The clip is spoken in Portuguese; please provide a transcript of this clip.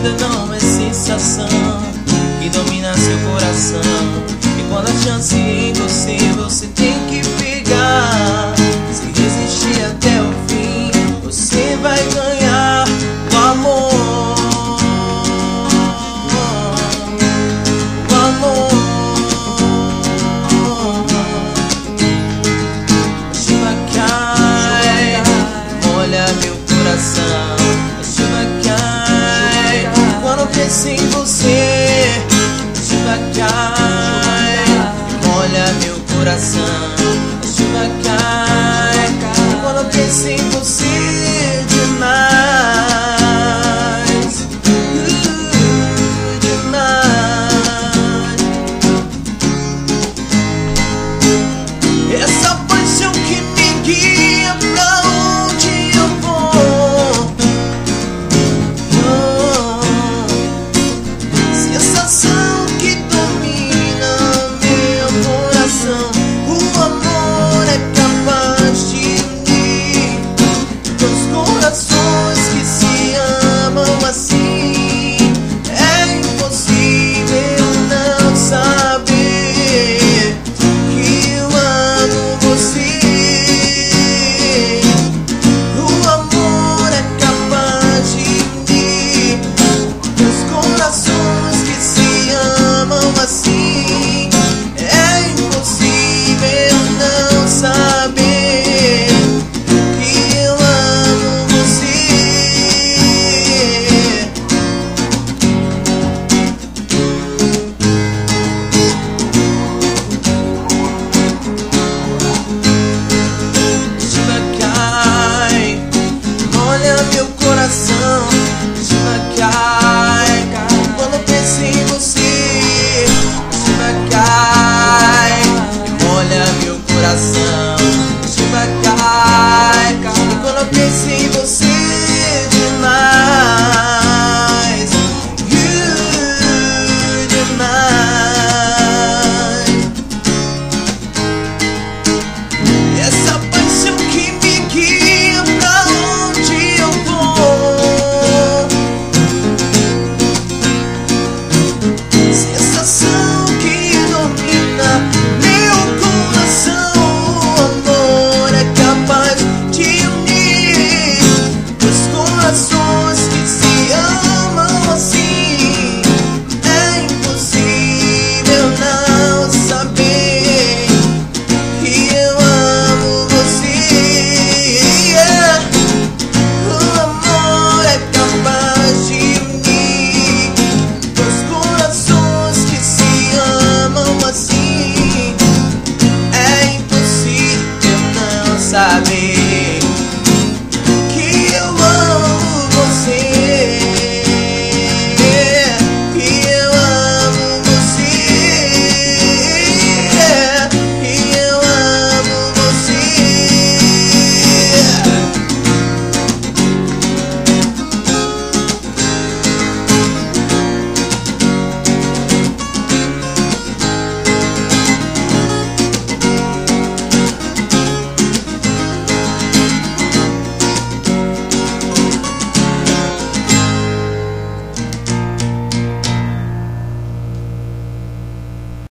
vida não é sensação que domina seu coração. E quando a chance em você, você tem que pegar. Se resistir até o fim, você vai ganhar o amor. O amor. A chuva cai, molha meu coração. A chuva cai quando penso em você. A chuva cai, molha meu coração.